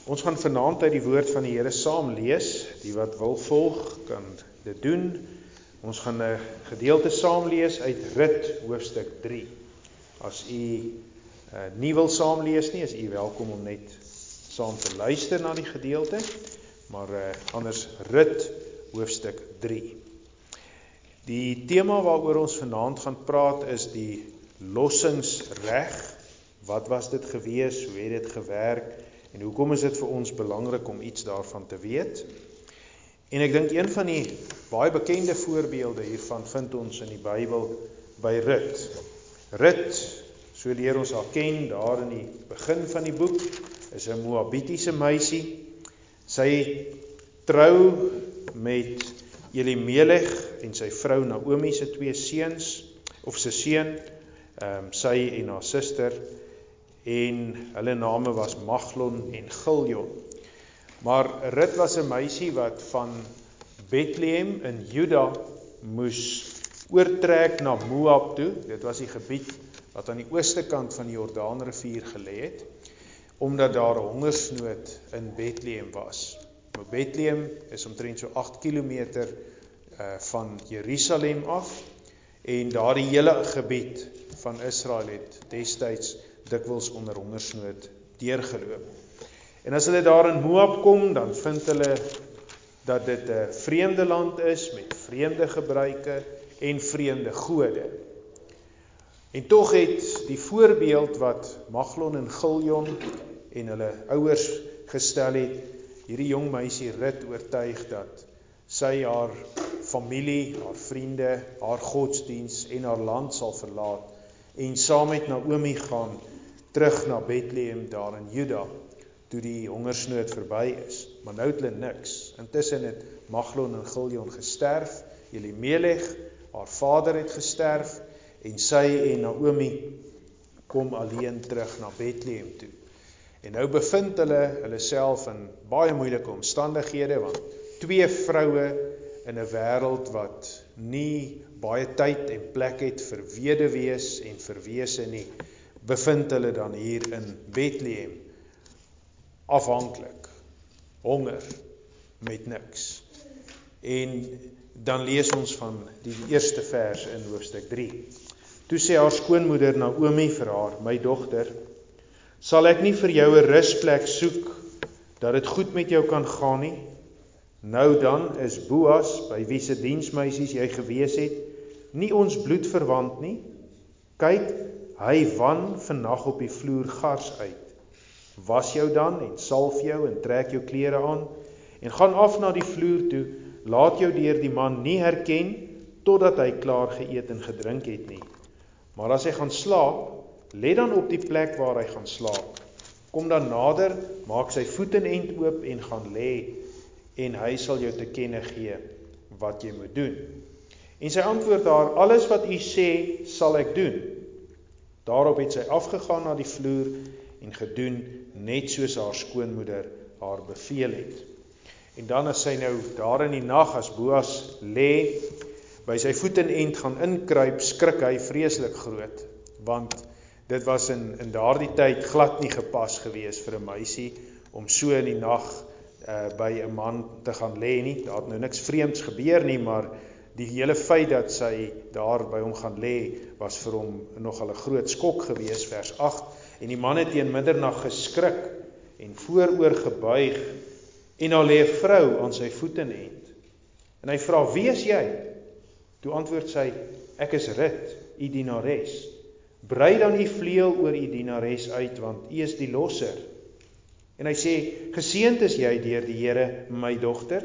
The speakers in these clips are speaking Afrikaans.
Ons gaan vanaand uit die woord van die Here saam lees. Die wat wil volg, kan dit doen. Ons gaan 'n gedeelte saam lees uit Rut hoofstuk 3. As u nie wil saam lees nie, is u welkom om net saam te luister na die gedeelte. Maar anders Rut hoofstuk 3. Die tema waaroor ons vanaand gaan praat is die lossingsreg. Wat was dit gewees? Hoe het dit gewerk? En hoekom is dit vir ons belangrik om iets daarvan te weet? En ek dink een van die baie bekende voorbeelde hiervan vind ons in die Bybel by Rut. Rut, so leer ons haar ken, daar in die begin van die boek, is 'n Moabitiese meisie. Sy trou met Elimelech en sy vrou Naomi se 2 seuns, of sy seun, sy en haar suster, en hulle name was Maglon en Giljon. Maar Rut was 'n meisie wat van Bethlehem in Juda moes oortrek na Moab toe. Dit was die gebied wat aan die ooste kant van die Jordaanrivier gelê het, omdat daar 'n hongersnood in Bethlehem was. Nou, Bethlehem is omtrent so 8 kilometer van Jerusalem af, en daardie hele gebied van Israel het destyds dikwels onder hongersnood deurgeloop. En as hulle daar in Moab kom, dan vind hulle dat dit 'n vreemde land is met vreemde gebruike en vreemde gode. En tog het die voorbeeld wat Maglon en Giljon en hulle ouers gestel het, hierdie jong meisie Rut oortuig dat sy haar familie, haar vriende, haar godsdiens en haar land sal verlaat en saam met Naomi gaan terug na Bethlehem daar in Juda, toe die hongersnood verby is. Maar nou het hulle niks. Intussen het Maglon en Giljon gesterf, Elimelech, haar vader het gesterf, en sy en Naomi kom alleen terug na Bethlehem toe. En nou bevind hulle self in baie moeilike omstandighede, want 2 vroue in 'n wêreld wat nie baie tyd en plek het vir weduwees en vir wese nie, bevind hulle dan hier in Bethlehem, afhanklik, honger, met niks. En dan lees ons van die eerste vers in hoofstuk 3. Toe sê haar skoonmoeder Naomi vir haar: "My dogter, sal ek nie vir jou 'n rusplek soek, dat dit goed met jou kan gaan nie? Nou dan is Boas, by wie se diensmeisies jy gewees het, nie ons bloedverwant nie. Kyk, hy wan vannag op die vloer gars uit. Was jou dan en salf jou en trek jou klere aan en gaan af na die vloer toe. Laat jou deur die man nie herken totdat hy klaar geëet en gedrink het nie. Maar as hy gaan slaap, let dan op die plek waar hy gaan slaap. Kom dan nader, maak sy voetenend oop en gaan lê, en hy sal jou te kenne gee wat jy moet doen." En sy antwoord haar: "Alles wat u sê, sal ek doen." Daarop het sy afgegaan na die vloer en gedoen net soos haar skoonmoeder haar beveel het. En dan as sy nou daar in die nag, as Boas lê, by sy voetenend gaan inkruip, skrik hy vreeslik groot, want dit was in daardie tyd glad nie gepas gewees vir 'n meisie om so in die nag by 'n man te gaan lê nie. Daar het nou niks vreemds gebeur nie, maar die hele feit dat sy daar by hom gaan lê, was vir hom nogal 'n groot skok gewees, vers 8. En die man het teen middernag geskrik en vooroor gebuig, en daar lê 'n vrou aan sy voetenend. En hy vra: "Wie is jy?" Toe antwoord sy: "Ek is Rut, u dienares. Brei dan u vleuel oor u dienares uit, want u is die losser." En hy sê: "Geseënd is jy deur die Here, my dogter.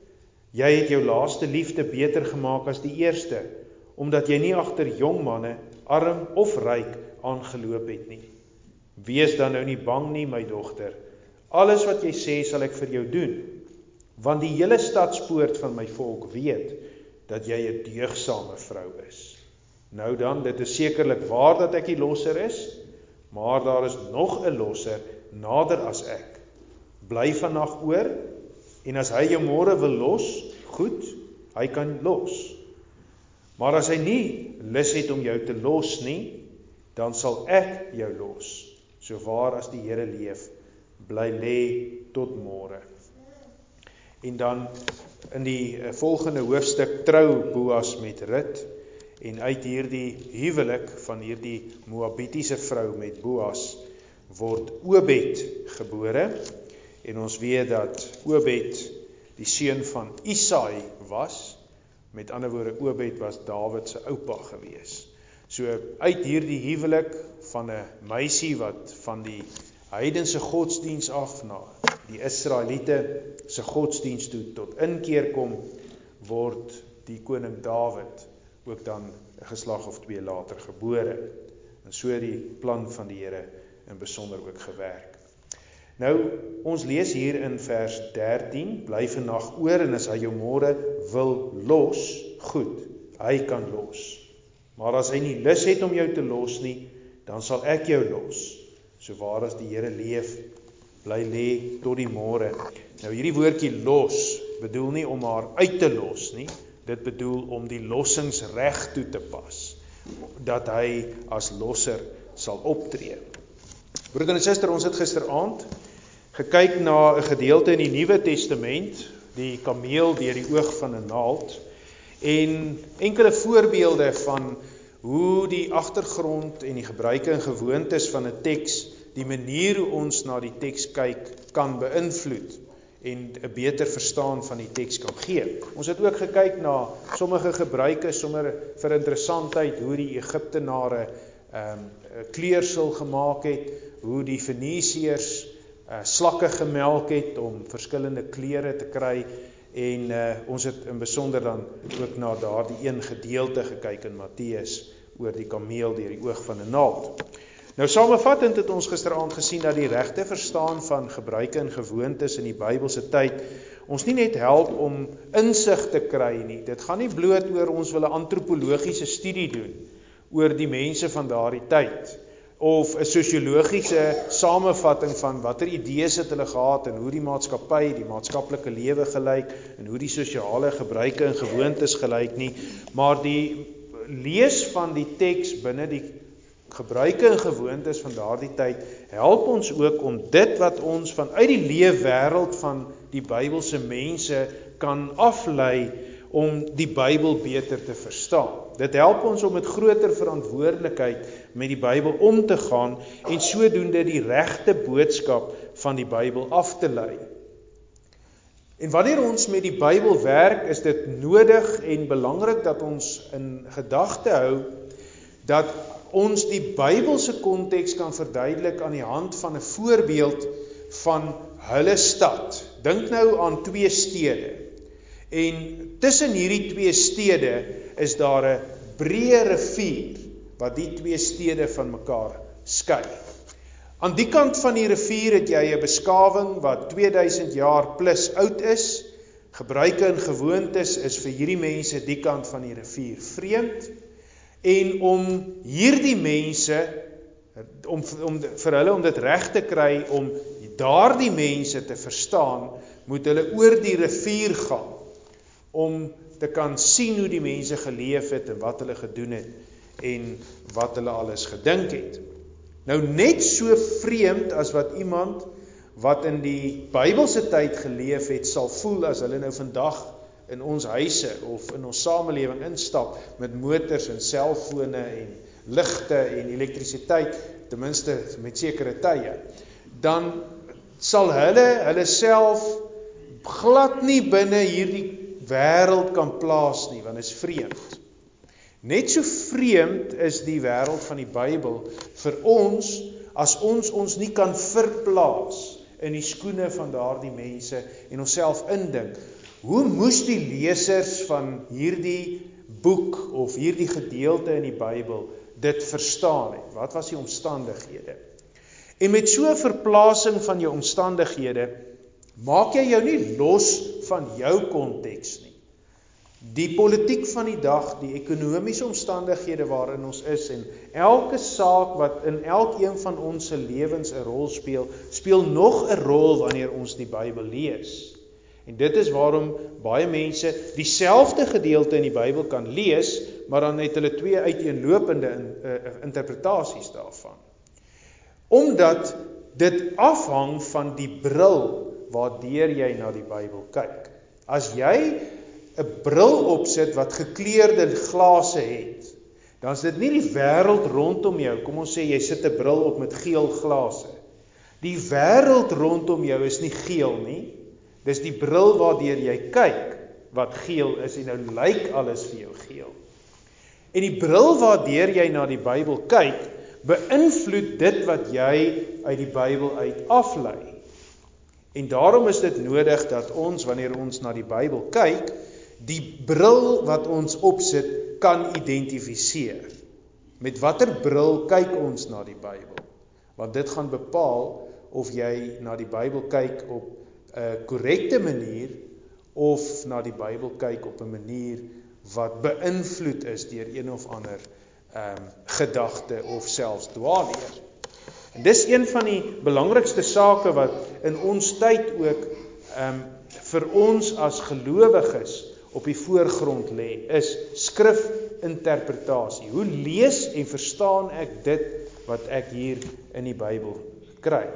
Jy het jou laaste liefde beter gemaak as die eerste, omdat jy nie agter jong manne, arm of ryk, aangeloop het nie. Wees dan nou nie bang nie, my dogter. Alles wat jy sê, sal ek vir jou doen, want die hele stadspoort van my volk weet dat jy 'n deugsame vrou is. Nou dan, dit is sekerlik waar dat ek die losser is, maar daar is nog 'n losser nader as ek. Bly vannag oor, en as hy jou môre wil los, goed, hy kan los. Maar as hy nie lus het om jou te los nie, dan sal ek jou los, so waar as die Here leef, bly lê tot môre. En dan in die volgende hoofstuk trou Boas met Rut, en uit hierdie huwelik van hierdie Moabitiese vrou met Boas word Obed gebore, en ons weet dat Obed die seun van Isaai was, met ander woorde Obed was Dawid se oupa gewees. So uit hierdie huwelik van 'n meisie wat van die heidense godsdiens af na die Israeliete se godsdiens toe tot inkeer kom, word die koning Dawid ook dan 'n geslag of 2 later gebore. En so die plan van die Here in besonder ook gewerk. Nou, ons lees hier in vers 13, bly vandag oor, en as hy jou môre wil los, goed, hy kan los. Maar as hy nie lus het om jou te los nie, dan sal ek jou los. So waar as die Here leef, bly lê tot die môre. Nou hierdie woordjie los, bedoel nie om haar uit te los nie, dit bedoel om die lossingsreg toe te pas, dat hy as losser sal optree. Broeder en suster, ons het gisteraand gekyk na 'n gedeelte in die Nuwe Testament, die kameel deur die oog van 'n naald, en enkele voorbeelde van hoe die agtergrond en die gebruike en gewoontes van 'n teks, die manier hoe ons na die teks kyk, kan beïnvloed en 'n beter verstaan van die teks kan gee. Ons het ook gekyk na sommige gebruike, sommer vir interessantheid, hoe die Egiptenare kleursel gemaak het, hoe die Fenisiërs slakke gemelk het om verskillende kleure te kry, en ons het in besonder dan ook na daardie een gedeelte gekyk in Matteus oor die kameel deur die oog van 'n naald. Nou samevattend het ons gisteraand gesien dat die regte verstaan van gebruike en gewoontes in die Bybelse tyd ons nie net help om insig te kry nie. Dit gaan nie bloot oor ons wil 'n antropologiese studie doen oor die mense van daardie tyd, of 'n sosiologiese samevatting van watter idees het hulle gehad en hoe die maatskappy, die maatskaplike lewe gelyk en hoe die sosiale gebruike en gewoontes gelyk nie, maar die lees van die teks binne die gebruike en gewoontes van daardie tyd help ons ook om dit wat ons vanuit die leefwêreld van die Bybelse mense kan aflei om die Bybel beter te verstaan. Dit help ons om met groter verantwoordelikheid met die Bybel om te gaan en sodoende die regte boodskap van die Bybel af te lei. En wanneer ons met die Bybel werk, is dit nodig en belangrik dat ons in gedagte hou dat ons die Bybelse konteks kan verduidelik aan die hand van 'n voorbeeld van hulle stad. Dink nou aan 2 stede. En tussen hierdie 2 stede is daar 'n breë rivier wat die 2 stede van mekaar skei. Aan die kant van die rivier het jy 'n beskawing wat 2000 jaar plus oud is. Gebruike en gewoontes is vir hierdie mense die kant van die rivier vreemd. En om hierdie mense, vir hulle om dit reg te kry, om daardie mense te verstaan, moet hulle oor die rivier gaan, om te kan sien hoe die mense geleef het en wat hulle gedoen het en wat hulle alles gedink het. Nou net so vreemd as wat iemand wat in die Bybelse tyd geleef het sal voel as hulle nou vandag in ons huise of in ons samelewing instap met motors en selfone en ligte en elektrisiteit, ten minste met sekere tye, dan sal hulle self glad nie binne hierdie wêreld kan plaas nie, want is vreemd. Net so vreemd is die wêreld van die Bybel vir ons, as ons nie kan verplaas in die skoene van daardie mense en onsself indink. Hoe moes die lesers van hierdie boek of hierdie gedeelte in die Bybel dit verstaan het? Wat was die omstandighede? En met so 'n verplasing van jou omstandighede, maak jy jou nie los van jou konteks nie. Die politiek van die dag, die ekonomiese omstandighede waarin ons is, en elke saak wat in elkeen van ons se lewens 'n rol speel, speel nog 'n rol wanneer ons die Bybel lees. En dit is waarom baie mense dieselfde gedeelte in die Bybel kan lees, maar dan het hulle 2 uiteenlopende interpretasies daarvan. Omdat dit afhang van die bril waardeur jy na die Bybel kyk. As jy 'n bril opsit wat gekleurde glase het, dan is dit nie die wêreld rondom jou, kom ons sê jy sit 'n bril op met geel glase. Die wêreld rondom jou is nie geel nie, dis die bril waardeur jy kyk wat geel is en nou lyk alles vir jou geel. En die bril waardeur jy na die Bybel kyk, beïnvloed dit wat jy uit die Bybel uit aflei. En daarom is dit nodig dat ons, wanneer ons na die Bybel kyk, die bril wat ons opsit, kan identifiseer. Met watter bril kyk ons na die Bybel? Want dit gaan bepaal of jy na die Bybel kyk op 'n korrekte manier, of na die Bybel kyk op 'n manier wat beïnvloed is deur een of ander gedagte of selfs dwaalleer. En dis een van die belangrikste sake wat in ons tyd ook vir ons as gelowiges op die voorgrond lê, is skrifinterpretasie. Hoe lees en verstaan ek dit wat ek hier in die Bybel kry?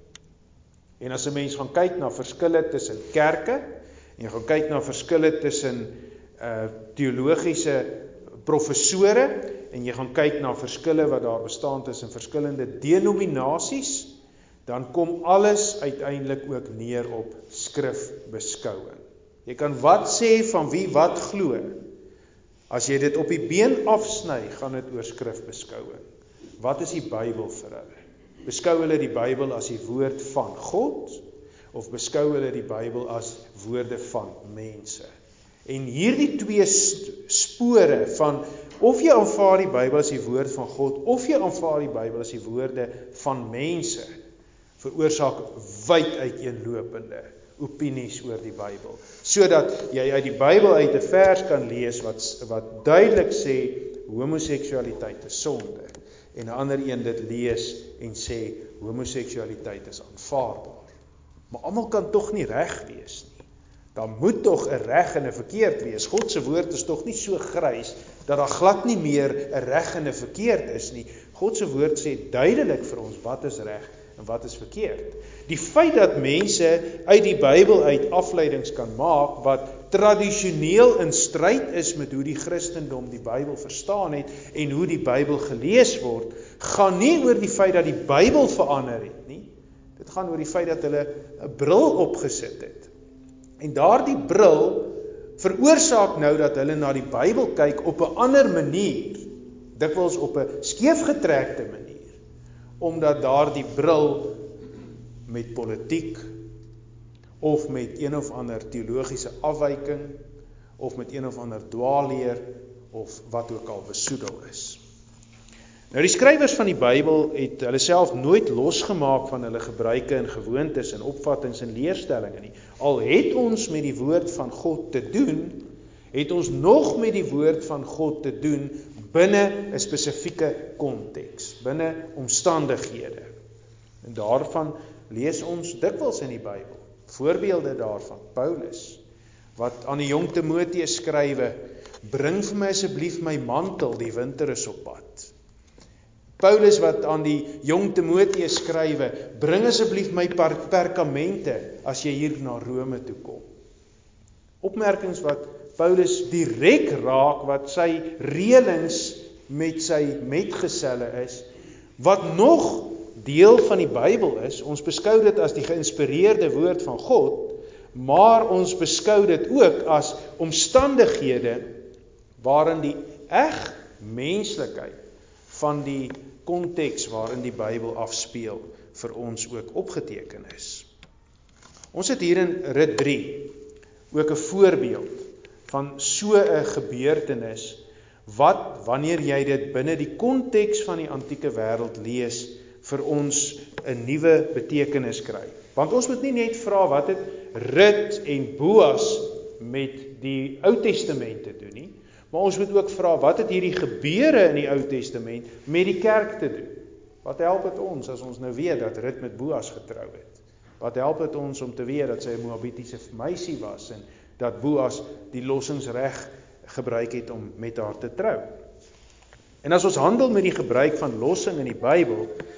En as 'n mens gaan kyk na verskille tussen kerke, en jy gaan kyk na verskille tussen teologiese professore, en jy gaan kyk na verskille wat daar bestaan tussen verskillende denominasies, dan kom alles uiteindelik ook neer op skrifbeskouing. Jy kan wat sê van wie wat glo. As jy dit op die been afsny, gaan dit oor skrifbeskouing. Wat is die Bybel vir hulle? Beskou hulle die Bybel as die woord van God, of beskou hulle die Bybel as woorde van mense? En hierdie twee spore van of jy aanvaar die Bybel as die woord van God, of jy aanvaar die Bybel as die woorde van mense, veroorsaak wyd uiteenlopende opinies oor die Bybel, sodat jy uit die Bybel uit 'n vers kan lees wat duidelik sê homoseksualiteit is sonde, en 'n ander een dit lees en sê homoseksualiteit is aanvaarbaar. Maar almal kan tog nie reg wees nie. Daar moet tog 'n reg en 'n verkeerd wees. God se woord is tog nie so grys dat daar glad nie meer 'n reg en 'n verkeerd is nie. God se woord sê duidelik vir ons wat is reg en wat is verkeerd. Die feit dat mense uit die Bybel uit afleidings kan maak wat tradisioneel in stryd is met hoe die Christendom die Bybel verstaan het en hoe die Bybel gelees word, gaan nie oor die feit dat die Bybel verander het nie. Dit gaan oor die feit dat hulle 'n bril opgesit het. En daardie bril veroorsaak nou dat hulle na die Bybel kyk op 'n ander manier, dikwels op 'n skeefgetrekte manier, omdat daardie bril met politiek, of met een of ander teologiese afwyking, of met een of ander dwaalleer, of wat ook al besoedel is. Nou die skrywers van die Bybel het hulle self nooit losgemaak van hulle gebruike en gewoontes en opvattings en leerstellinge nie. Al het ons met die woord van God te doen, het ons nog met die woord van God te doen binne 'n spesifieke konteks, binne omstandighede. En daarvan lees ons dikwels in die Bybel. Voorbeelde daarvan, Paulus, wat aan die jong Timoteus skrywe, bring vir my asseblief my mantel, die winter is op pad. Paulus wat aan die jong Timoteus skrywe, bring asseblief my perkamente as jy hier na Rome toe kom. Opmerkings wat Paulus direk raak, wat sy reëlings met sy metgeselle is, wat nog deel van die Bybel is. Ons beskou dit as die geïnspireerde woord van God, maar ons beskou dit ook as omstandighede waarin die menslikheid van die konteks waarin die Bybel afspeel vir ons ook opgeteken is. Ons het hier in Rit 3 ook 'n voorbeeld van so 'n gebeurtenis wat, wanneer jy dit binne die konteks van die antieke wêreld lees, vir ons 'n nuwe betekenis kry. Want ons moet nie net vra wat het Rut en Boas met die Ou Testament te doen nie, maar ons moet ook vra wat het hierdie gebeure in die Ou Testament met die kerk te doen. Wat help dit ons as ons nou weet dat Rut met Boas getrou het? Wat help dit ons om te weet dat sy 'n Moabitiese meisie was en dat Boas die lossingsreg gebruik het om met haar te trou? En as ons handel met die gebruik van lossing in die Bybel,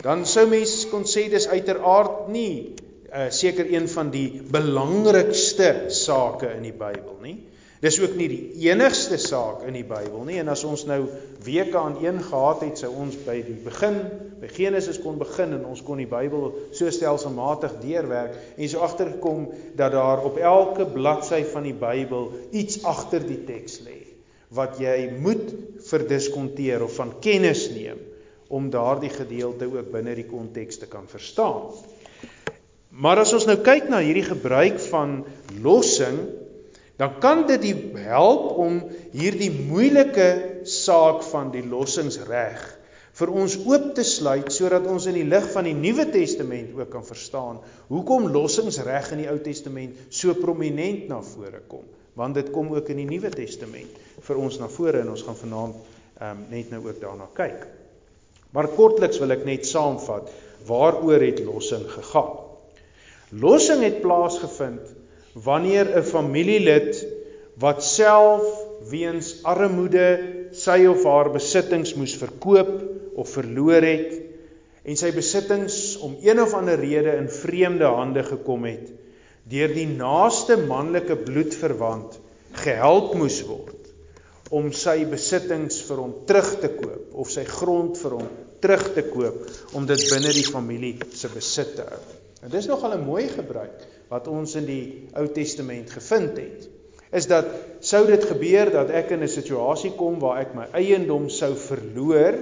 dan sou mens kon sê dis uiteraard nie seker een van die belangrikste sake in die Bybel nie. Dis ook nie die enigste saak in die Bybel nie, en as ons nou weke aan een gehad het, sou ons by die begin, by Genesis kon begin, en ons kon die Bybel so stelselmatig deurwerk, en so agtergekom dat daar op elke bladsy van die Bybel iets agter die teks lê, wat jy moet verdiskonteer of van kennis neem, om daardie gedeelte ook binne die konteks te kan verstaan. Maar as ons nou kyk na hierdie gebruik van lossing, dan kan dit help om hierdie moeilike saak van die lossingsreg vir ons oop te sluit, sodat ons in die lig van die Nuwe Testament ook kan verstaan, hoekom lossingsreg in die Ou Testament so prominent na vore kom, want dit kom ook in die Nuwe Testament vir ons na vore, en ons gaan vanaand net nou ook daarna kyk. Maar kortliks wil ek net saamvat, waaroor het lossing gegaan? Lossing het plaasgevind wanneer 'n familielid wat self weens armoede sy of haar besittings moes verkoop of verloor het, en sy besittings om een of ander rede in vreemde hande gekom het, deur die naaste manlike bloedverwant gehelp moes word om sy besittings vir hom terug te koop, of sy grond vir hom terug te koop, om dit binne die familie se besit te hou. En dis nogal 'n mooi gebruik wat ons in die Ou Testament gevind het, is dat sou dit gebeur dat ek in 'n situasie kom waar ek my eiendom sou verloor,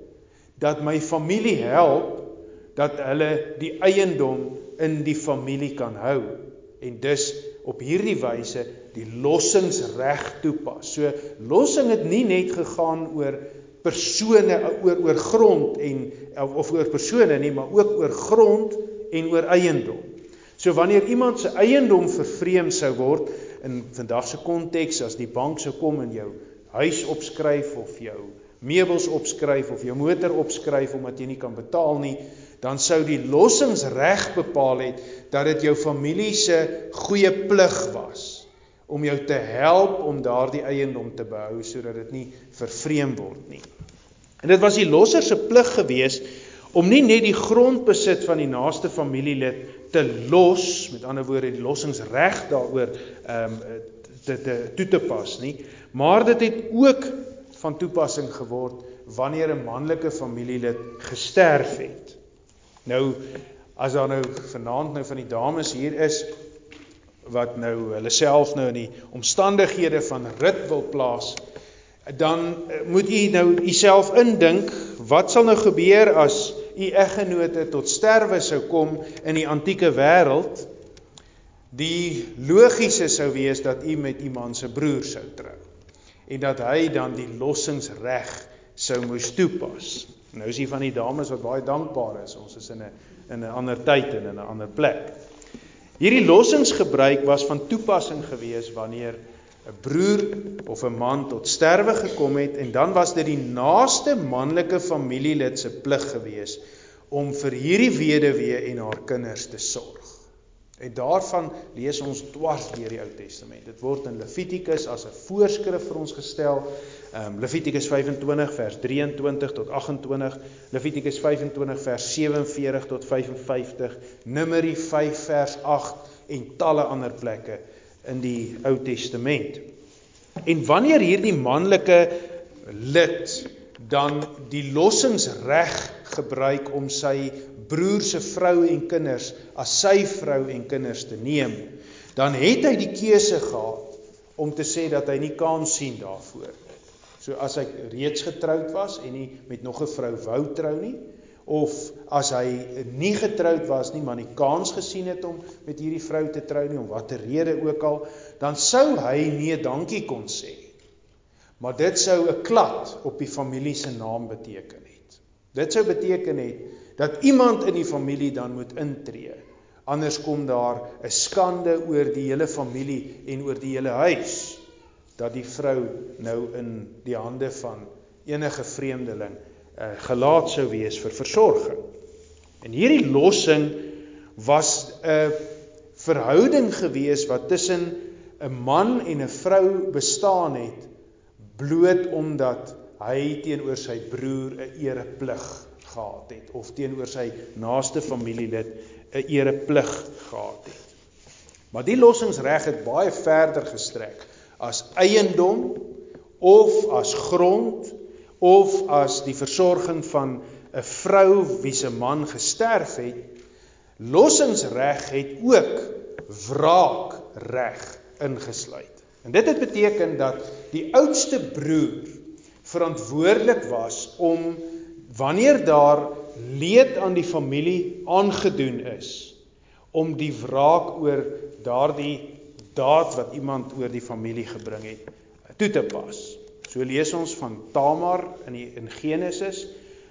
dat my familie help, dat hulle die eiendom in die familie kan hou, en dus op hierdie wyse die lossingsreg toepas. So lossing het nie net gegaan oor persone, oor grond of oor persone nie, maar ook oor grond en oor eiendom. So wanneer iemand se eiendom vervreem sou word, in vandag se konteks, as die bank sou kom en jou huis opskryf, of jou meubels opskryf, of jou motor opskryf, omdat jy nie kan betaal nie, dan sou die lossingsreg bepaal het, dat dit jou familie se goeie plig was, om jou te help om daardie eiendom te behou, sodat dit nie vervreem word nie. En dit was die losser se plig gewees, om nie net die grondbesit van die naaste familielid te los, met ander woorde die lossingsreg daaroor toe te pas nie, maar dit het ook van toepassing geword wanneer 'n manlike familielid gesterf het. Nou, as daar nou vanaand nou van die dames hier is, wat nou hulle self nou in die omstandighede van rit wil plaas, dan moet u nou u self indink, wat sal nou gebeur as u eggenote tot sterwe sou kom in die antieke wêreld? Die logiese sou wees dat u met iemand se broer sou trou, en dat hy dan die lossingsreg sou moes toepas. Nou is hier van die dames wat baie dankbaar is, ons is in 'n ander tyd en in 'n ander plek. Hierdie lossingsgebruik was van toepassing gewees wanneer 'n broer of 'n man tot sterwe gekom het, en dan was dit die naaste manlike familielid se plig gewees om vir hierdie weduwee en haar kinders te sorg. En daarvan lees ons dwars deur die Ou Testament. Dit word in Levitikus as 'n voorskrif vir ons gestel. Levitikus 25 vers 23 tot 28, Levitikus 25 vers 47 tot 55, Numeri 5 vers 8 en talle ander plekke in die Ou Testament. En wanneer hierdie manlike lid dan die lossingsreg gebruik om sy broer se vrou en kinders as sy vrou en kinders te neem, dan het hy die keuse gehad om te sê dat hy nie kans sien daarvoor. So as hy reeds getroud was en nie met nog 'n vrou wou trou nie, of as hy nie getroud was nie, maar nie kans gesien het om met hierdie vrou te trou nie, om watter rede ook al, dan sou hy nee dankie kon sê. Maar dit sou 'n klad op die familie se naam beteken het. Dit sou beteken het dat iemand in die familie dan moet intree. Anders kom daar 'n skande oor die hele familie en oor die hele huis, dat die vrou nou in die hande van enige vreemdeling gelaat sou wees vir versorging. En hierdie lossing was 'n verhouding gewees wat tussen 'n man en 'n vrou bestaan het, bloot omdat hy teenoor sy broer 'n ereplig gehad het, of teenoor sy naaste familielid 'n ereplig gehad het. Maar die lossingsreg het baie verder gestrek as eiendom, of as grond, of as die versorging van 'n vrou wie se man gesterf het. Lossingsreg het ook wraakreg ingesluit. En dit het beteken dat die oudste broer verantwoordelik was om, wanneer daar leed aan die familie aangedoen is, om die wraak oor daardie daad wat iemand oor die familie gebring het, toe te pas. So lees ons van Tamar in Genesis,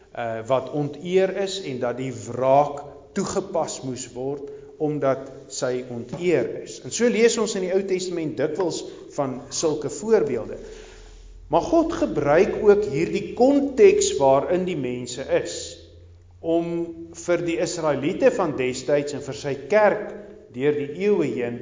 wat onteer is en dat die wraak toegepas moes word, omdat sy onteer is. En so lees ons in die Ou Testament dikwels van sulke voorbeelde. Maar God gebruik ook hierdie konteks waarin die mense is, om vir die Israeliete van destyds en vir sy kerk deur die eeue heen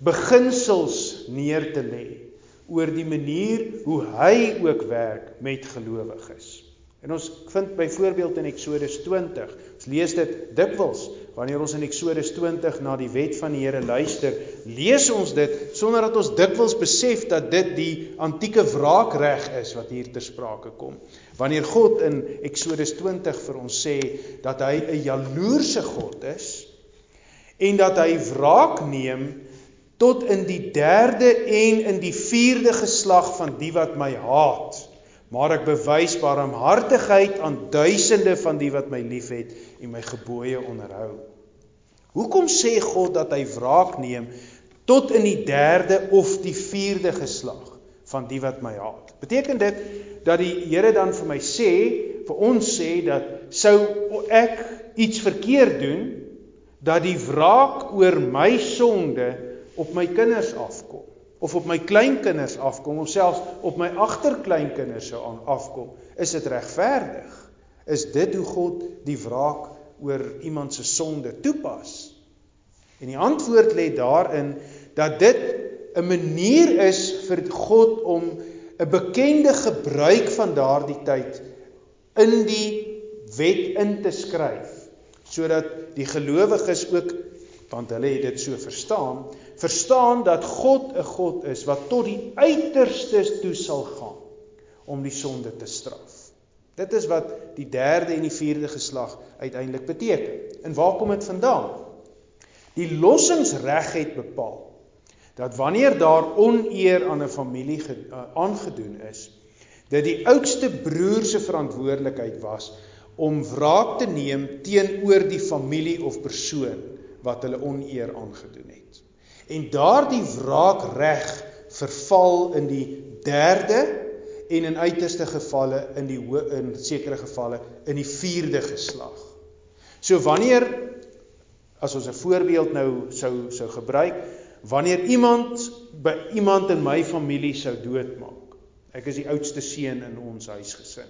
beginsels neer te lê oor die manier hoe hy ook werk met gelowiges. En ons vind byvoorbeeld in Eksodus 20, ons lees dit dikwels, wanneer ons in Eksodus 20 na die wet van die Here luister, lees ons dit, sonder dat ons dikwels besef dat dit die antieke wraakreg is, wat hier ter sprake kom. Wanneer God in Eksodus 20 vir ons sê, dat hy 'n jaloerse God is, en dat hy wraak neem, tot in die 3de en in die 4de geslag van die wat my haat, maar ek bewys barmhartigheid aan duisende van die wat my lief het en my gebooie onderhou. Hoekom sê God dat hy wraak neem tot in die 3de of die 4de geslag van die wat my haat? Beteken dit dat die Here dan vir my sê, vir ons sê, dat sou ek iets verkeerd doen, dat die wraak oor my sonde op my kinders afkom, of op my kleinkinders afkom, of selfs op my agterkleinkinders sou afkom? Is dit regverdig? Is dit hoe God die wraak oor iemand se sonde toepas? En die antwoord lê daarin, dat dit 'n manier is vir God om 'n bekende gebruik van daardie tyd in die wet in te skryf, sodat die gelowiges ook, want hulle het dit so verstaan dat God 'n God is wat tot die uiterstes toe sal gaan om die sonde te straf. Dit is wat die 3de en die 4de geslag uiteindelik beteken. En waar kom dit vandaan? Die lossingsreg het bepaal dat wanneer daar oneer aan 'n familie aangedoen is, dat die oudste broer se verantwoordelikheid was om wraak te neem teenoor die familie of persoon wat hulle oneer aangedoen het. En daardie wraakreg verval in die 3de en in uiterste gevalle, in sekere gevalle, in die 4de geslag. So wanneer, as ons 'n voorbeeld nou sou gebruik, wanneer iemand by iemand in my familie sou doodmaak, ek is die oudste seun in ons huisgesin,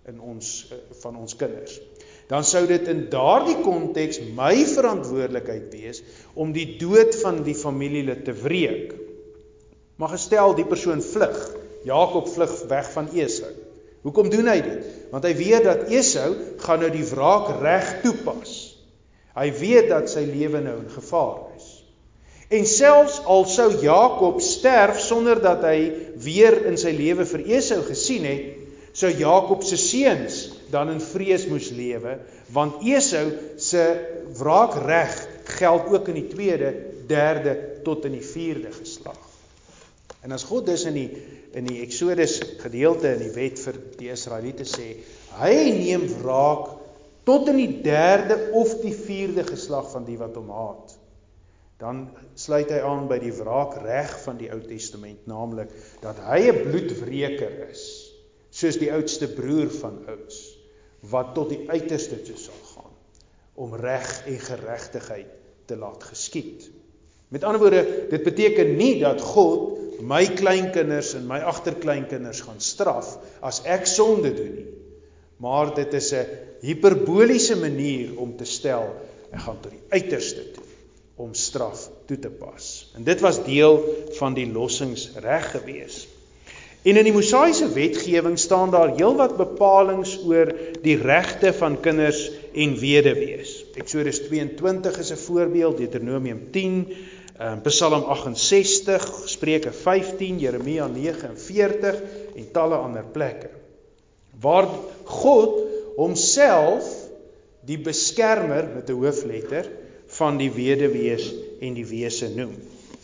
van ons kinders, dan sou dit in daardie konteks my verantwoordelikheid wees om die dood van die familielid te wreek. Maar gestel die persoon vlug, Jakob vlug weg van Esau. Hoekom doen hy dit? Want hy weet dat Esau gaan nou die wraakreg toepas. Hy weet dat sy lewe nou in gevaar is. En selfs al sou Jakob sterf sonder dat hy weer in sy lewe vir Esau gesien het, sou Jakob se seuns dan in vrees moes lewe, want Esau se wraakreg geld ook in die 2de, 3de tot in die 4de geslag. En as God dus in die Eksodus gedeelte in die wet vir die Israeliete sê, hy neem wraak tot in die 3de of die 4de geslag van die wat hom haat, dan sluit hy aan by die wraakreg van die Ou Testament, naamlik dat hy 'n bloedwreker is, soos die oudste broer van ouds, wat tot die uiterste toe sal gaan, om reg en geregtigheid te laat geskied. Met ander woorde, dit beteken nie dat God my kleinkinders en my agterkleinkinders gaan straf as ek sonde doen nie, maar dit is 'n hiperboliese manier om te stel, ek gaan tot die uiterste toe, om straf toe te pas. En dit was deel van die lossingsreg gewees. En in die Mosaïese wetgewing staan daar heelwat bepalings oor die regte van kinders en weduwees. Eksodus 22 is 'n voorbeeld, Deuteronomium 10, Psalm 68, Spreuke 15, Jeremia 49 en talle ander plekke, waar God homself die beskermer met 'n hoofletter van die weduwees en die wese noem.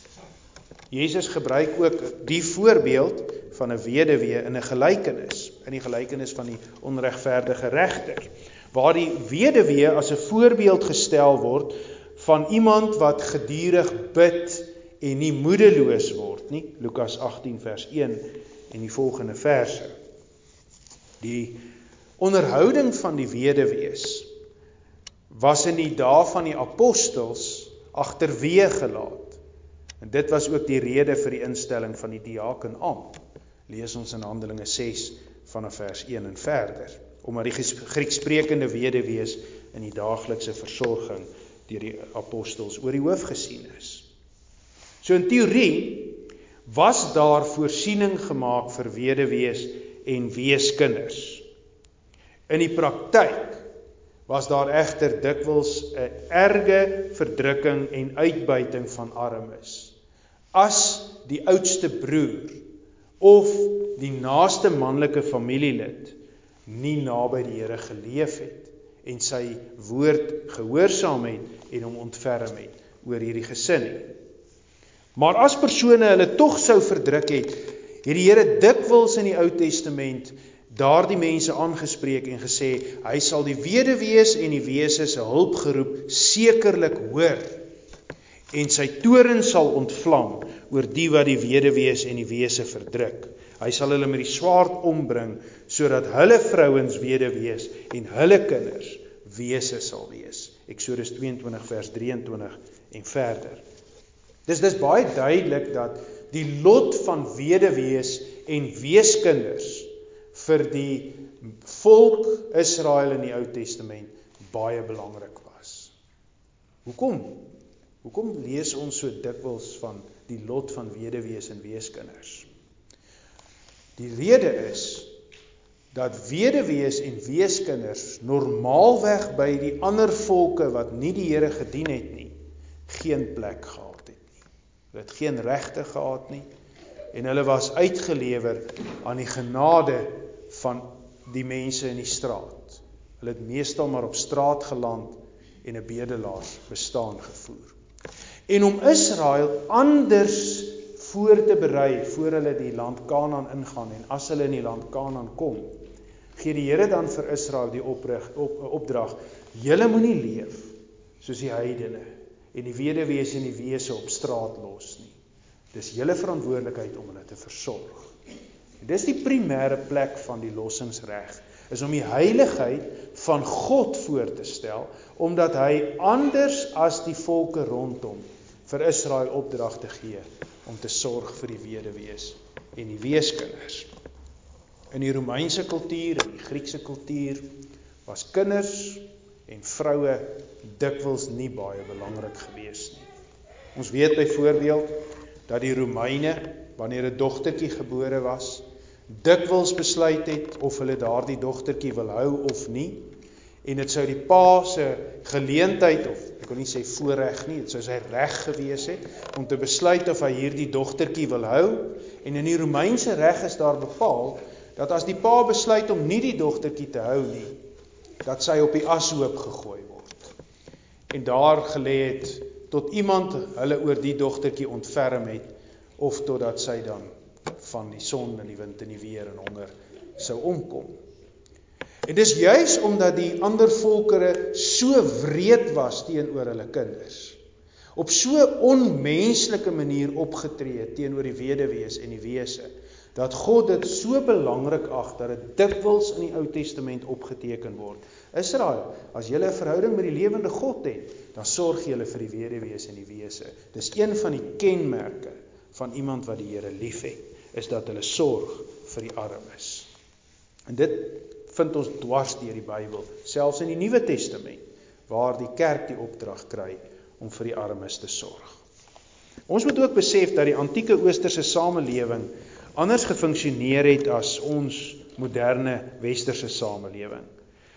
Jesus gebruik ook die voorbeeld van 'n weduwee in 'n gelykenis, in die gelykenis van die onregverdige regter, waar die weduwee as 'n voorbeeld gestel word van iemand wat gedurig bid en nie moedeloos word nie, Lukas 18 vers 1 en die volgende verse. Die onderhouding van die weduwees was in die dae van die apostels agterweë gelaat. En dit was ook die rede vir die instelling van die diakenambt. Lees ons in Handelinge 6 vanaf vers 1 en verder, omdat die Grieksprekende weduwees in die daaglikse versorging deur die apostels oor die hoof gesien is. So in teorie was daar voorsiening gemaak vir weduwees en weeskinders. In die praktyk was daar egter dikwels 'n erge verdrukking en uitbuiting van armes. As die oudste broer of die naaste manlike familielid nie naby die Here geleef het en sy woord gehoorsaam het en hom ontferm het oor hierdie gesin nie. Maar as persone hulle tog sou verdruk het die Here dikwels in die Ou Testament daardie mense aangespreek en gesê, hy sal die weduwees en die wese se hulpgeroep sekerlik hoor en sy toorn sal ontvlam oor die wat die weduwees en die wese verdruk. Hy sal hulle met die swaard ombring, sodat hulle vrouens weduwees en hulle kinders wese sal wees. Eksodus 22 vers 23 en verder. Dis baie duidelik dat die lot van weduwees en weeskinders vir die volk Israel in die Ou Testament baie belangrik was. Hoekom lees ons so dikwels van die lot van weduwees en weeskinders? Die rede is dat weduwees en weeskinders normaalweg by die ander volke wat nie die Here gedien het nie, geen plek gehad het nie. Hulle het geen regte gehad nie en hulle was uitgelewer aan die genade van die mense in die straat. Hulle het meestal maar op straat geland en 'n bedelaars bestaan gevoer. En om Israel anders voor te berei voor hulle die land Kanaan ingaan en as hulle in die land Kanaan kom, gee die Here dan vir Israel die opdrag, julle moenie leef soos die heidene en die weduwees en die wese op straat los nie. Dis julle verantwoordelikheid om hulle te versorg. En dis die primêre plek van die lossingsreg, is om die heiligheid van God voor te stel, omdat hy anders as die volke rondom vir Israel opdrag te gee om te sorg vir die weduwees en die weeskinders. In die Romeinse kultuur en die Griekse kultuur was kinders en vroue dikwels nie baie belangrik gewees nie. Ons weet byvoorbeeld dat die Romeine, wanneer 'n dogtertjie gebore was, dikwels besluit het of hulle daardie dogtertjie wil hou of nie, en dit sou die pa se geleentheid, of ek wil nie sê voorreg nie, dit sou sy reg gewees het, om te besluit of hy hierdie dogtertjie wil hou, en in die Romeinse reg is daar bepaal, dat as die pa besluit om nie die dogtertjie te hou nie, dat sy op die ashoop gegooi word. En daar gelê het, tot iemand hulle oor die dogtertjie ontferm het, of totdat sy dan van die son en die wind en die weer en honger sou omkom. En dis juis omdat die ander volkere so wreed was teenoor hulle kinders, op so onmenslike manier opgetree teenoor die weduwees en die wese, dat God dit so belangrik ag, dat dit dikwels in die Ou Testament opgeteken word. Israel, as jy 'n verhouding met die lewende God het, dan sorg jy vir die weduwees en die wese. Dis een van die kenmerke van iemand wat die Here lief het, is dat hulle sorg vir die armes. En dit vind ons dwars deur die Bybel, selfs in die Nuwe Testament, waar die kerk die opdrag kry om vir die armes te sorg. Ons moet ook besef dat die antieke Oosterse samelewing anders gefunksioneer het as ons moderne westerse samelewing.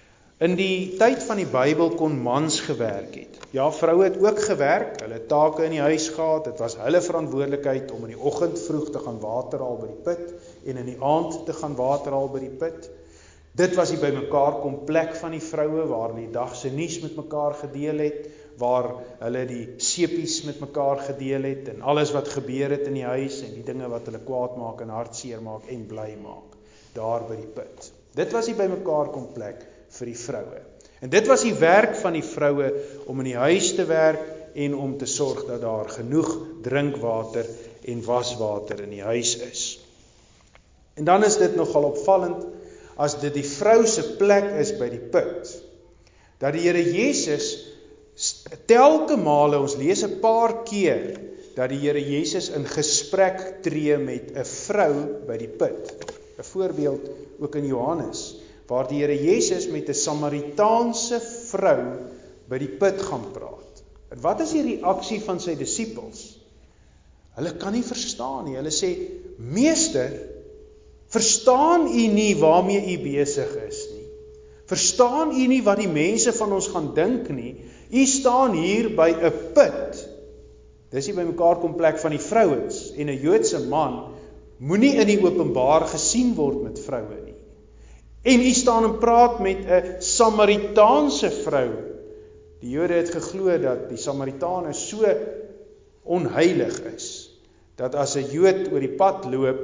In die tyd van die Bybel kon mans gewerk het. Ja, vroue het ook gewerk, hulle het take in die huis gehad, dit was hulle verantwoordelikheid om in die oggend vroeg te gaan water haal by die put, en in die aand te gaan water haal by die put. Dit was die bymekaar kom plek van die vroue, waar hulle die dag se nuus met mekaar gedeel het, waar hulle die sepies met mekaar gedeel het, en alles wat gebeur het in die huis, en die dinge wat hulle kwaad maak en hartseer maak en bly maak, daar by die put. Dit was die bymekaar kom plek vir die vroue. En dit was die werk van die vroue, om in die huis te werk, en om te sorg dat daar genoeg drinkwater en waswater in die huis is. En dan is dit nogal opvallend, as dit die vrou se plek is by die put, dat die Here Jesus telke male, ons lees 'n paar keer, dat die Here Jesus in gesprek tree met 'n vrou by die put. 'n Voorbeeld ook in Johannes, waar die Here Jesus met 'n Samaritaanse vrou by die put gaan praat. En wat is die reaksie van sy disippels? Hulle kan nie verstaan nie. Hulle sê, Meester, verstaan u nie waarmee u besig is nie? Verstaan u nie wat die mense van ons gaan dink nie? U staan hier by 'n put. Dis nie by mekaar kom plek van die vrouens, en 'n Joodse man moenie in die openbaar gesien word met vroue nie. En u staan en praat met 'n Samaritaanse vrou. Die Jode het geglo dat die Samaritane so onheilig is, dat as 'n Jood oor die pad loop,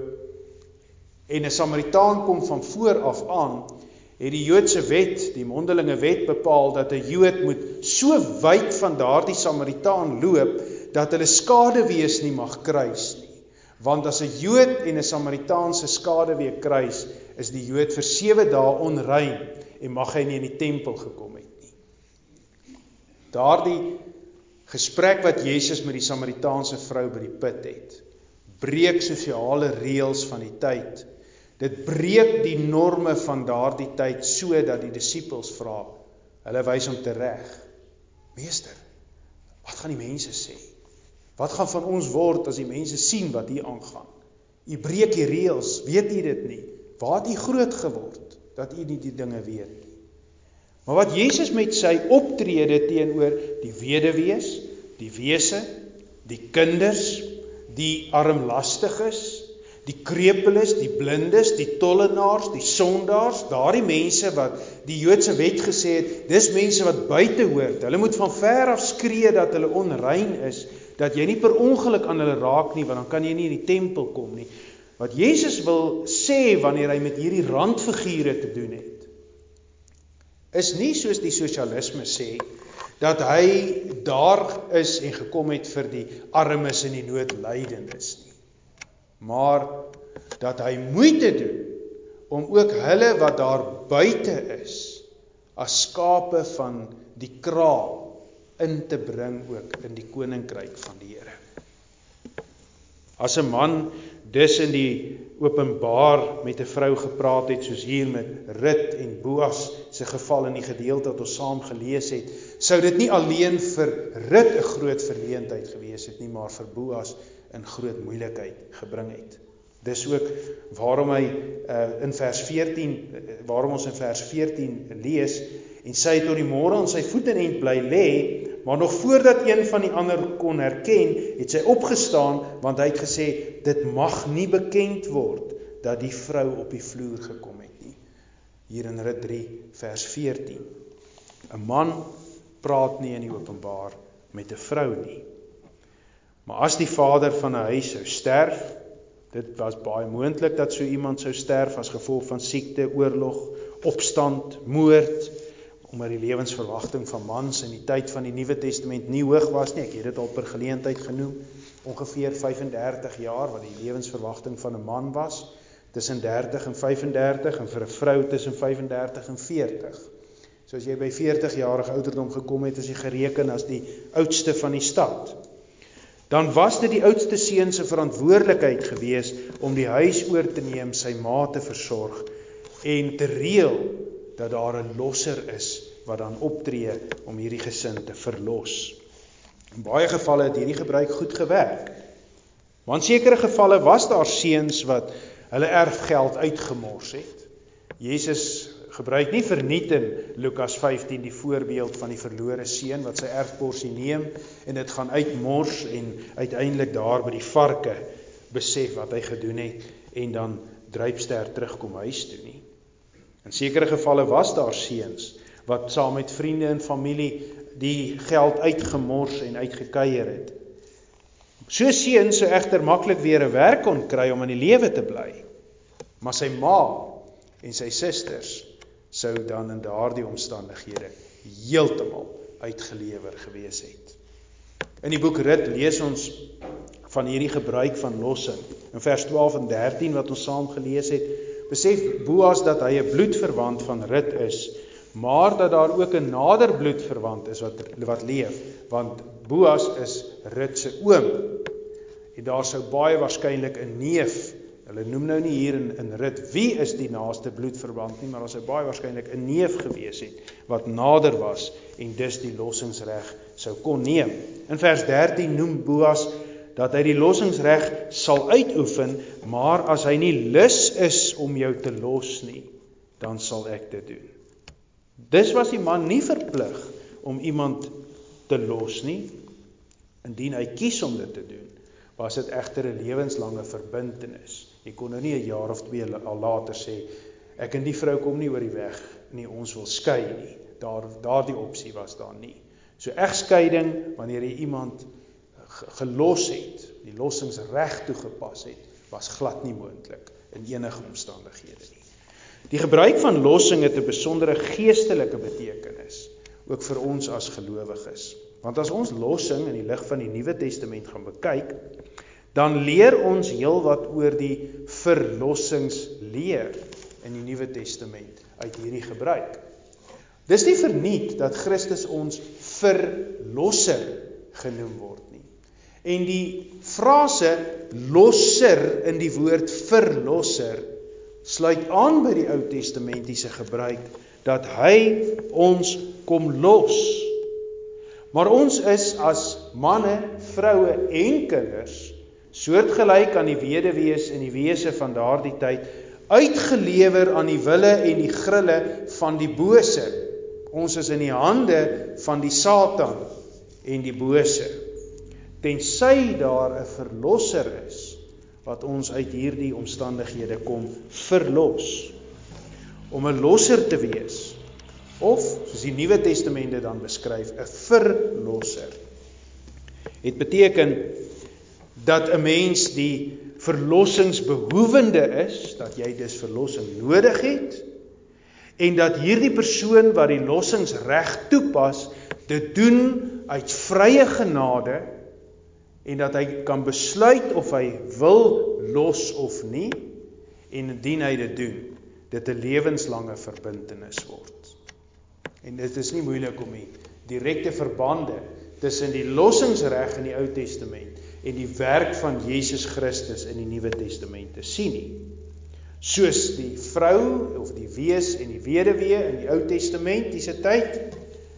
en 'n Samaritaan kom van voor af aan, het die Joodse wet, die mondelinge wet bepaal, dat 'n Jood moet so wyd van daardie Samaritaan loop, dat hulle skaduwees nie mag kruis nie. Want as 'n Jood en 'n Samaritaanse skaduwee kruis, is die Jood vir 7 dae onrein, en mag hy nie in die tempel gekom het nie. Daardie gesprek wat Jesus met die Samaritaanse vrou by die put het, breek sosiale reëls van die tyd. Dit breek die norme van daardie tyd, so dat die disippels vra, hulle wys hom tereg, Meester, wat gaan die mense sê? Wat gaan van ons word as die mense sien wat hier aangaan? U breek die reëls, weet u dit nie? Waar het u groot geword, dat u nie die dinge weet nie? Maar wat Jesus met sy optrede teenoor die weduwees, die wese, die kinders, die armlastiges, die krepeles, die blindes, die tollenaars, die sondaars, daardie mense wat die Joodse wet gesê het, dis mense wat buite hoort, hulle moet van ver af skree dat hulle onrein is, dat jy nie per ongeluk aan hulle raak nie, want dan kan jy nie in die tempel kom nie. Wat Jesus wil sê wanneer hy met hierdie randfigure te doen het, is nie soos die sosialisme sê, dat hy daar is en gekom het vir die armes en die noodlydendes nie. Maar dat hy moeite doen om ook hulle wat daar buite is, as skape van die kraal in te bring ook in die koninkryk van die Here. As 'n man dus in die openbaar met 'n vrou gepraat het, soos hier met Rut en Boas se geval in die gedeelte wat ons saam gelees het, sou dit nie alleen vir Rut 'n groot verleentheid gewees het nie, maar vir Boas in groot moeilikheid gebring het. Dis ook waarom hy in vers 14, waarom ons in vers 14 lees, en sy het tot die môre aan sy voetenend bly lê, maar nog voordat een van die ander kon herken, het sy opgestaan, want hy het gesê, dit mag nie bekend word, dat die vrou op die vloer gekom het nie. Hier in Rut 3, vers 14. 'n man praat nie in die openbaar met 'n vrou nie. Maar as die vader van 'n huis sou sterf, dit was baie moontlik dat so iemand sou sterf as gevolg van siekte, oorlog, opstand, moord, omdat die lewensverwagting van mans in die tyd van die Nuwe Testament nie hoog was nie, ek het dit al per geleentheid genoem, ongeveer 35 jaar wat die lewensverwagting van 'n man was, tussen 30 en 35, en vir 'n vrou tussen 35 en 40. So as jy by 40-jarige ouderdom gekom het, is jy gereken as die oudste van die stad. Dan was dit die oudste seun se verantwoordelikheid gewees om die huis oor te neem, sy ma te versorg en te reël dat daar 'n losser is wat dan optree om hierdie gesin te verlos. In baie gevalle het hierdie gebruik goed gewerk. Maar in sekere gevalle was daar seuns wat hulle erfgeld uitgemors het. Jesus gebruik nie verniet in Lukas 15 die voorbeeld van die verlore seun wat sy erfporsie neem en dit gaan uitmors en uiteindelik daar by die varke besef wat hy gedoen het en dan druipster terugkom huis toe nie. In sekere gevalle was daar seuns wat saam met vriende en familie die geld uitgemors en uitgekuier het. So seun sou egter maklik weer 'n werk kon kry om in die lewe te bly. Maar sy ma en sy susters sou dan in daardie omstandighede heeltemal uitgelewer gewees het. In die boek Rut lees ons van hierdie gebruik van lossing. In vers 12 en 13 wat ons saam gelees het, besef Boas dat hy 'n bloedverwant van Rut is, maar dat daar ook 'n nader bloedverwant is wat leef, want Boas is Rut se oom. En daar sou baie waarskynlik 'n neef, hulle noem nou nie hier in Rut wie is die naaste bloedverwant nie, maar daar sou baie waarskynlik 'n neef gewees het wat nader was en dus die lossingsreg sou kon neem. In vers 13 noem Boas dat hy die lossingsreg sal uitoefen, maar as hy nie lus is om jou te los nie, dan sal ek dit doen. Dus was die man nie verplig om iemand te los nie, indien hy kies om dit te doen, was dit egter 'n lewenslange verbintenis. Jy kon nou nie 'n jaar of 2 al later sê, ek en die vrou kom nie oor die weg nie, ons wil skei nie. Daardie opsie was daar nie. So egskeiding, wanneer jy iemand gelos het, die lossingsreg toegepas het, was glad nie moontlik in enige omstandighede nie. Die gebruik van lossing het 'n besondere geestelike betekenis, ook vir ons as gelowiges. Want as ons lossing in die lig van die Nuwe Testament gaan bekyk, dan leer ons heel wat oor die verlossingsleer in die Nuwe Testament uit hierdie gebruik. Dis nie verniet dat Christus ons verlosser genoem word nie. En die frase losser in die woord verlosser sluit aan by die Ou Testamentiese gebruik dat hy ons kom los. Maar ons is as manne, vroue en kinders soortgelyk aan die weduwees en die wese van daardie tyd uitgelewer aan die wille en die grille van die bose. Ons is in die hande van die Satan en die bose. Tensy daar 'n verlosser is wat ons uit hierdie omstandighede kom verlos. Om 'n losser te wees, of soos die Nuwe Testament dit dan beskryf, 'n verlosser, het beteken dat 'n mens die verlossingsbehoewende is, dat jy dus verlossing nodig het, en dat hierdie persoon wat die lossingsreg toepas, dit doen uit vrye genade, en dat hy kan besluit of hy wil los of nie, en indien hy dit doen, dit 'n lewenslange verbintenis word. En dit is nie moeilik om die direkte verbande tussen die lossingsreg in die Ou Testament en die werk van Jesus Christus in die Nuwe Testament te sien nie. Soos die vrou of die wees en die weduwee in die Ou Testamentiese tyd,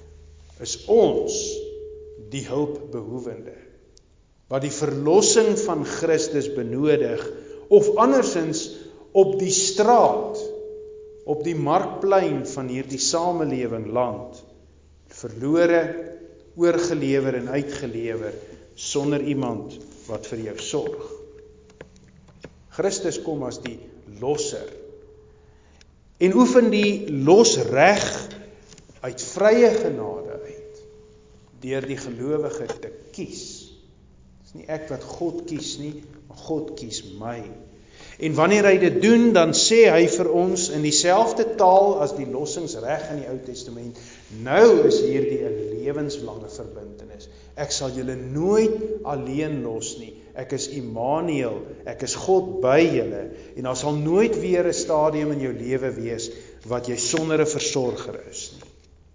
is ons die hulpbehoewende, wat die verlossing van Christus benodig, of andersins op die straat, op die markplein van hierdie samelewing land, verlore, oorgelewer en uitgelewer, sonder iemand wat vir jou sorg. Christus kom as die losser, en oefen die losreg uit vrye genade uit, deur die gelowige te kies. Dis nie ek wat God kies nie, maar God kies my. En wanneer hy dit doen, dan sê hy vir ons in dieselfde taal as die lossingsreg in die Ou Testament, nou is hierdie 'n lewenslange verbintenis. Ek sal julle nooit alleen los nie. Ek is Immanuel, ek is God by julle, en daar sal nooit weer 'n stadium in jou lewe wees wat jy sonder 'n versorger is nie.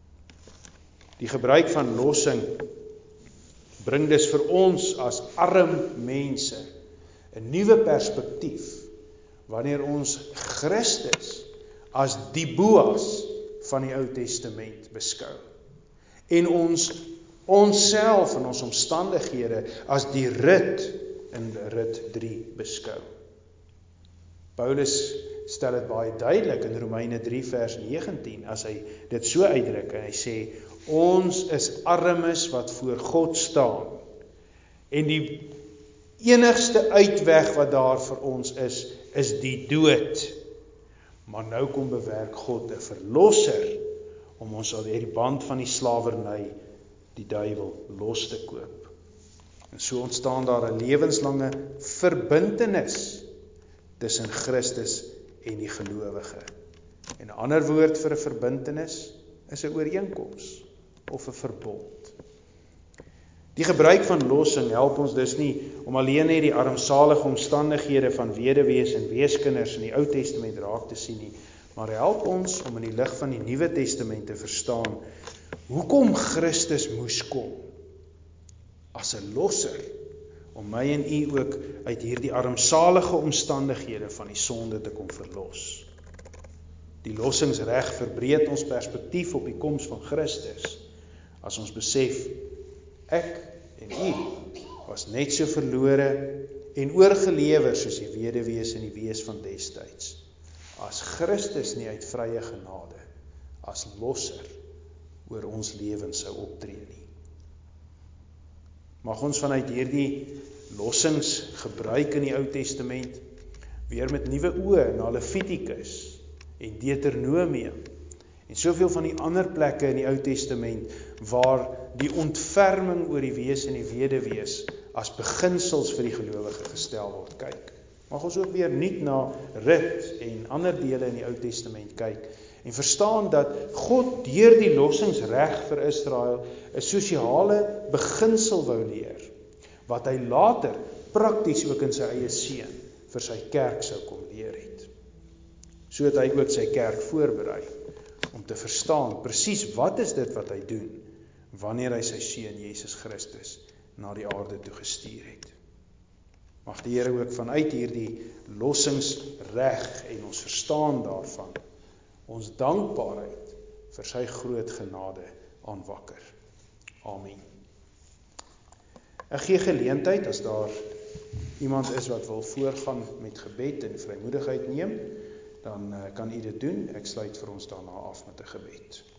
Die gebruik van lossing bring dus vir ons as arm mense 'n nuwe perspektief wanneer ons Christus as die Boas van die Ou Testament beskou en ons onsself en ons omstandighede as die Rut in Rut 3 beskou. Paulus stel dit baie duidelik in Romeine 3 vers 19, as hy dit so uitdruk, en hy sê, ons is armes wat voor God staan, en die enigste uitweg wat daar vir ons is die dood. Maar nou kom bewerk God 'n verlosser, om ons uit die band van die slawerny, die duiwel, los te koop. En so ontstaan daar 'n lewenslange verbintenis tussen Christus en die gelowige. En 'n ander woord vir 'n verbintenis is 'n ooreenkoms of 'n verbond. Die gebruik van lossing help ons dus nie om alleen net die armsalige omstandighede van weduwees en weeskinders in die Ou Testament raak te sien nie, maar help ons om in die lig van die Nuwe Testament te verstaan hoekom Christus moes kom as 'n losser, om my en u ook uit hierdie armsalige omstandighede van die sonde te kom verlos. Die lossingsreg verbreed ons perspektief op die koms van Christus, as ons besef, ek en u was net so verlore en oorgelewer soos die weduwees en die wees van destyds, as Christus nie uit vrye genade as losser oor ons lewens sou optree nie. Mag ons vanuit hierdie lossingsgebruik in die Ou Testament weer met nuwe oë na Levitikus en Deuteronomium en soveel van die ander plekke in die Ou Testament waar die ontferming oor die wees en die weduwees as beginsels vir die gelowige gestel word kyk. Mag ons ook weer nuut na Rut en ander dele in die Ou Testament kyk en verstaan dat God deur die lossingsreg vir Israel 'n sosiale beginsel wou leer, wat hy later prakties ook in sy eie seun vir sy kerk sou kom leer het. So het hy ook sy kerk voorberei om te verstaan presies wat is dit wat hy doen wanneer hy sy seun Jesus Christus na die aarde toe gestuur het. Mag die Here ook vanuit hierdie lossingsreg en ons verstaan daarvan ons dankbaarheid vir sy groot genade aanwakker. Amen. Ek gee geleentheid as daar iemand is wat wil voorgaan met gebed en vrymoedigheid neem, dan kan u dit doen. Ek sluit vir ons daarna af met 'n gebed.